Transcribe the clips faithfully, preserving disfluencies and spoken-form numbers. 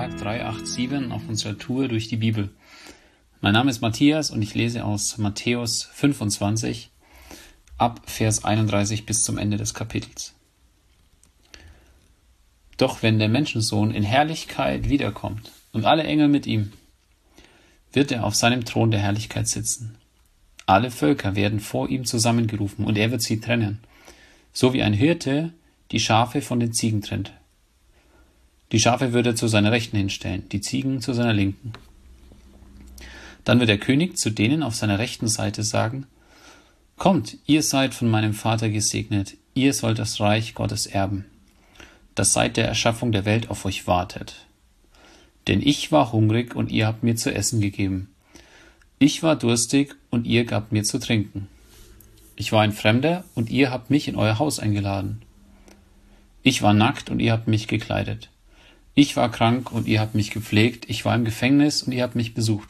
Tag dreihundertsiebenundachtzig auf unserer Tour durch die Bibel. Mein Name ist Matthias und ich lese aus Matthäus fünfundzwanzig ab Vers einunddreißig bis zum Ende des Kapitels. Doch wenn der Menschensohn in Herrlichkeit wiederkommt und alle Engel mit ihm, wird er auf seinem Thron der Herrlichkeit sitzen. Alle Völker werden vor ihm zusammengerufen und er wird sie trennen, so wie ein Hirte die Schafe von den Ziegen trennt. Die Schafe wird er zu seiner Rechten hinstellen, die Ziegen zu seiner Linken. Dann wird der König zu denen auf seiner rechten Seite sagen: Kommt, ihr seid von meinem Vater gesegnet, ihr sollt das Reich Gottes erben, das seit der Erschaffung der Welt auf euch wartet. Denn ich war hungrig und ihr habt mir zu essen gegeben. Ich war durstig und ihr gabt mir zu trinken. Ich war ein Fremder und ihr habt mich in euer Haus eingeladen. Ich war nackt und ihr habt mich gekleidet. Ich war krank und ihr habt mich gepflegt. Ich war im Gefängnis und ihr habt mich besucht.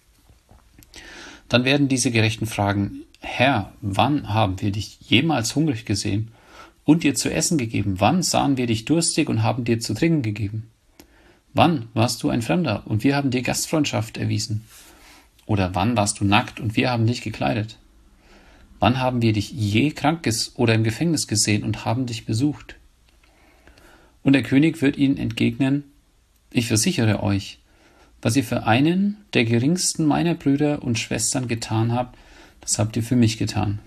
Dann werden diese Gerechten fragen: Herr, wann haben wir dich jemals hungrig gesehen und dir zu essen gegeben? Wann sahen wir dich durstig und haben dir zu trinken gegeben? Wann warst du ein Fremder und wir haben dir Gastfreundschaft erwiesen? Oder wann warst du nackt und wir haben dich gekleidet? Wann haben wir dich je krank oder im Gefängnis gesehen und haben dich besucht? Und der König wird ihnen entgegnen: Ich versichere euch, was ihr für einen der geringsten meiner Brüder und Schwestern getan habt, das habt ihr für mich getan.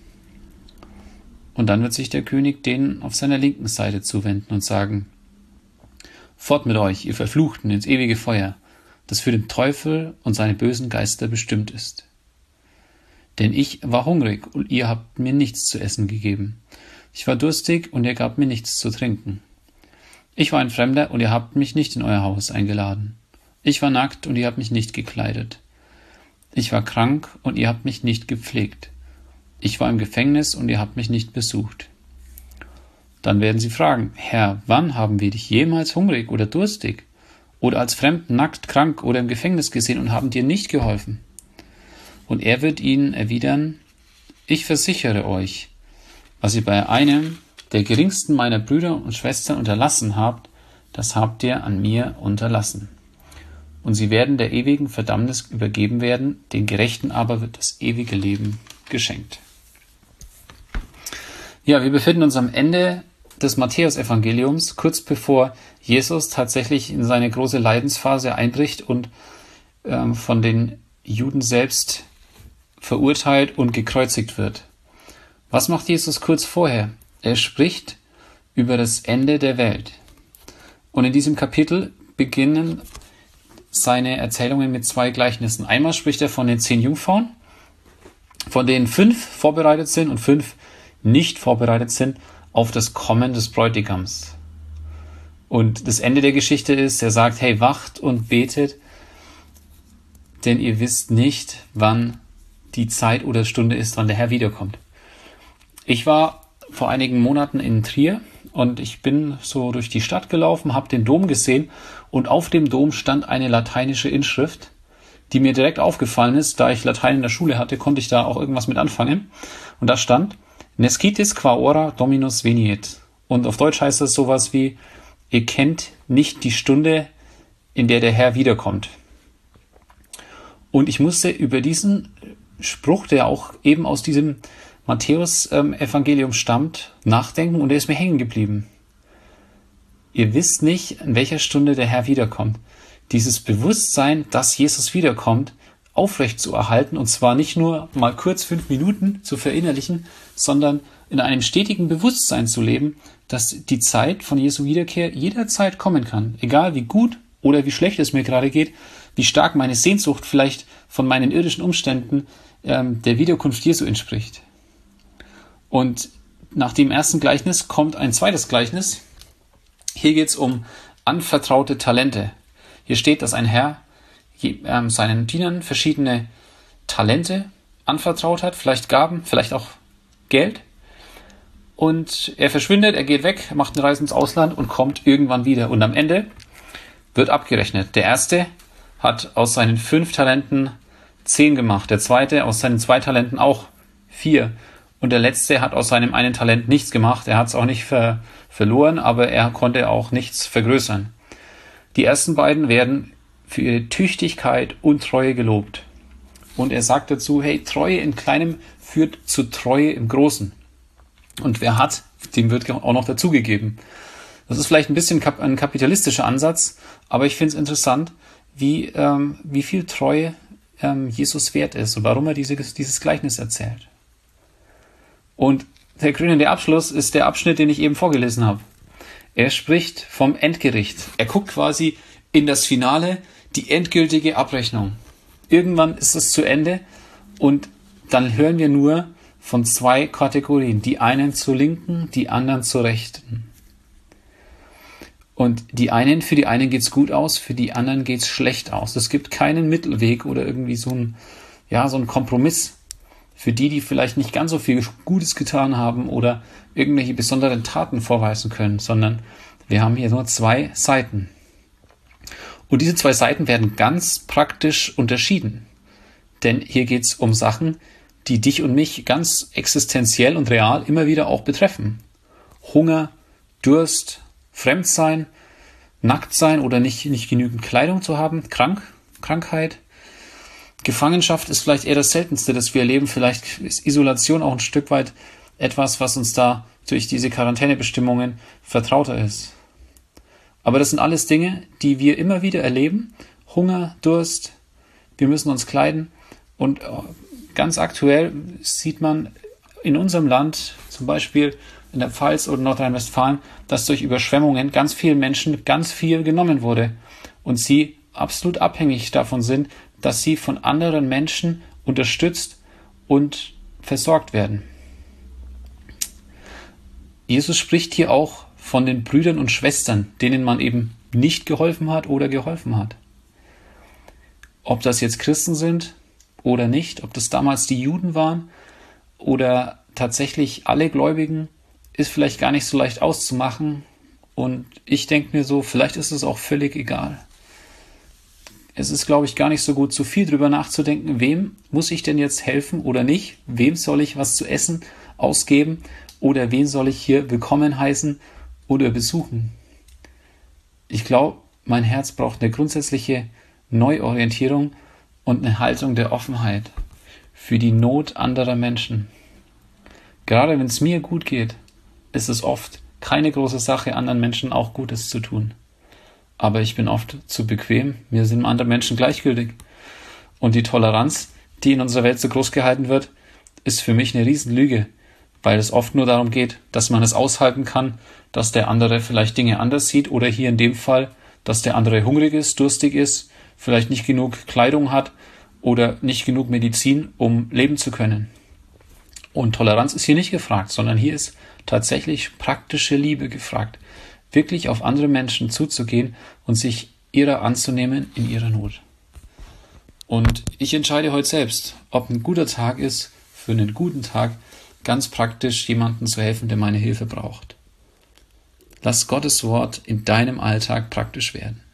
Und dann wird sich der König denen auf seiner linken Seite zuwenden und sagen: Fort mit euch, ihr Verfluchten, ins ewige Feuer, das für den Teufel und seine bösen Geister bestimmt ist. Denn ich war hungrig und ihr habt mir nichts zu essen gegeben. Ich war durstig und ihr gabt mir nichts zu trinken. Ich war ein Fremder und ihr habt mich nicht in euer Haus eingeladen. Ich war nackt und ihr habt mich nicht gekleidet. Ich war krank und ihr habt mich nicht gepflegt. Ich war im Gefängnis und ihr habt mich nicht besucht. Dann werden sie fragen: Herr, wann haben wir dich jemals hungrig oder durstig oder als Fremden, nackt, krank oder im Gefängnis gesehen und haben dir nicht geholfen? Und er wird ihnen erwidern: Ich versichere euch, was ihr bei einem der geringsten meiner Brüder und Schwestern unterlassen habt, das habt ihr an mir unterlassen. Und sie werden der ewigen Verdammnis übergeben werden, den Gerechten aber wird das ewige Leben geschenkt. Ja, wir befinden uns am Ende des Matthäus-Evangeliums, kurz bevor Jesus tatsächlich in seine große Leidensphase einbricht und ähm, von den Juden selbst verurteilt und gekreuzigt wird. Was macht Jesus kurz vorher? Er spricht über das Ende der Welt. Und in diesem Kapitel beginnen seine Erzählungen mit zwei Gleichnissen. Einmal spricht er von den zehn Jungfrauen, von denen fünf vorbereitet sind und fünf nicht vorbereitet sind auf das Kommen des Bräutigams. Und das Ende der Geschichte ist, er sagt: Hey, wacht und betet, denn ihr wisst nicht, wann die Zeit oder Stunde ist, wann der Herr wiederkommt. Ich war vor einigen Monaten in Trier und ich bin so durch die Stadt gelaufen, habe den Dom gesehen und auf dem Dom stand eine lateinische Inschrift, die mir direkt aufgefallen ist. Da ich Latein in der Schule hatte, konnte ich da auch irgendwas mit anfangen. Und da stand: Nescitis qua ora Dominus veniet. Und auf Deutsch heißt das sowas wie: Ihr kennt nicht die Stunde, in der der Herr wiederkommt. Und ich musste über diesen Spruch, der auch eben aus diesem Matthäus-Evangelium ähm, stammt, nachdenken, und er ist mir hängen geblieben. Ihr wisst nicht, in welcher Stunde der Herr wiederkommt. Dieses Bewusstsein, dass Jesus wiederkommt, aufrecht zu erhalten, und zwar nicht nur mal kurz fünf Minuten zu verinnerlichen, sondern in einem stetigen Bewusstsein zu leben, dass die Zeit von Jesu Wiederkehr jederzeit kommen kann. Egal wie gut oder wie schlecht es mir gerade geht, wie stark meine Sehnsucht vielleicht von meinen irdischen Umständen ähm, der Wiederkunft Jesu entspricht. Und nach dem ersten Gleichnis kommt ein zweites Gleichnis. Hier geht es um anvertraute Talente. Hier steht, dass ein Herr je, ähm, seinen Dienern verschiedene Talente anvertraut hat, vielleicht Gaben, vielleicht auch Geld. Und er verschwindet, er geht weg, macht eine Reise ins Ausland und kommt irgendwann wieder. Und am Ende wird abgerechnet. Der erste hat aus seinen fünf Talenten zehn gemacht, der zweite aus seinen zwei Talenten auch vier. Und der Letzte hat aus seinem einen Talent nichts gemacht. Er hat es auch nicht ver- verloren, aber er konnte auch nichts vergrößern. Die ersten beiden werden für ihre Tüchtigkeit und Treue gelobt. Und er sagt dazu, hey, Treue in Kleinem führt zu Treue im Großen. Und wer hat, dem wird auch noch dazugegeben. Das ist vielleicht ein bisschen ein kapitalistischer Ansatz, aber ich finde es interessant, wie, ähm, wie viel Treue ähm, Jesus wert ist und warum er diese, dieses Gleichnis erzählt. Und der krönende Abschluss ist der Abschnitt, den ich eben vorgelesen habe. Er spricht vom Endgericht. Er guckt quasi in das Finale, die endgültige Abrechnung. Irgendwann ist es zu Ende und dann hören wir nur von zwei Kategorien. Die einen zur Linken, die anderen zur Rechten. Und die einen, für die einen geht's gut aus, für die anderen geht's schlecht aus. Es gibt keinen Mittelweg oder irgendwie so ein, ja, so ein Kompromiss. Für die, die vielleicht nicht ganz so viel Gutes getan haben oder irgendwelche besonderen Taten vorweisen können, sondern wir haben hier nur zwei Seiten. Und diese zwei Seiten werden ganz praktisch unterschieden. Denn hier geht es um Sachen, die dich und mich ganz existenziell und real immer wieder auch betreffen. Hunger, Durst, Fremdsein, nackt sein oder nicht, nicht genügend Kleidung zu haben, krank, Krankheit. Gefangenschaft ist vielleicht eher das Seltenste, das wir erleben. Vielleicht ist Isolation auch ein Stück weit etwas, was uns da durch diese Quarantänebestimmungen vertrauter ist. Aber das sind alles Dinge, die wir immer wieder erleben. Hunger, Durst, wir müssen uns kleiden. Und ganz aktuell sieht man in unserem Land, zum Beispiel in der Pfalz oder Nordrhein-Westfalen, dass durch Überschwemmungen ganz vielen Menschen ganz viel genommen wurde und sie absolut abhängig davon sind, dass sie von anderen Menschen unterstützt und versorgt werden. Jesus spricht hier auch von den Brüdern und Schwestern, denen man eben nicht geholfen hat oder geholfen hat. Ob das jetzt Christen sind oder nicht, ob das damals die Juden waren oder tatsächlich alle Gläubigen, ist vielleicht gar nicht so leicht auszumachen. Und ich denke mir so, vielleicht ist es auch völlig egal. Es ist, glaube ich, gar nicht so gut, zu viel drüber nachzudenken, wem muss ich denn jetzt helfen oder nicht? Wem soll ich was zu essen ausgeben? Oder wen soll ich hier willkommen heißen oder besuchen? Ich glaube, mein Herz braucht eine grundsätzliche Neuorientierung und eine Haltung der Offenheit für die Not anderer Menschen. Gerade wenn es mir gut geht, ist es oft keine große Sache, anderen Menschen auch Gutes zu tun. Aber ich bin oft zu bequem, mir sind andere Menschen gleichgültig. Und die Toleranz, die in unserer Welt so groß gehalten wird, ist für mich eine Riesenlüge, weil es oft nur darum geht, dass man es aushalten kann, dass der andere vielleicht Dinge anders sieht oder hier in dem Fall, dass der andere hungrig ist, durstig ist, vielleicht nicht genug Kleidung hat oder nicht genug Medizin, um leben zu können. Und Toleranz ist hier nicht gefragt, sondern hier ist tatsächlich praktische Liebe gefragt, wirklich auf andere Menschen zuzugehen und sich ihrer anzunehmen in ihrer Not. Und ich entscheide heute selbst, ob ein guter Tag ist, für einen guten Tag ganz praktisch jemandem zu helfen, der meine Hilfe braucht. Lass Gottes Wort in deinem Alltag praktisch werden.